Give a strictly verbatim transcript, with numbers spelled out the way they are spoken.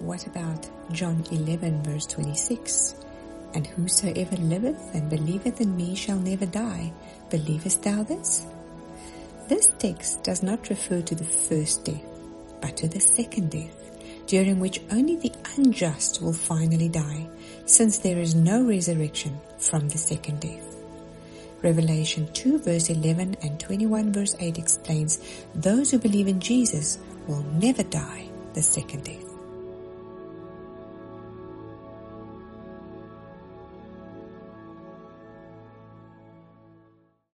what about John eleven verse twenty-six? And whosoever liveth and believeth in me shall never die. Believest thou this? This text does not refer to the first death, but to the second death, during which only the unjust will finally die, since there is no resurrection from the second death. Revelation two verse eleven and twenty-one verse eight explains those who believe in Jesus will never die the second death.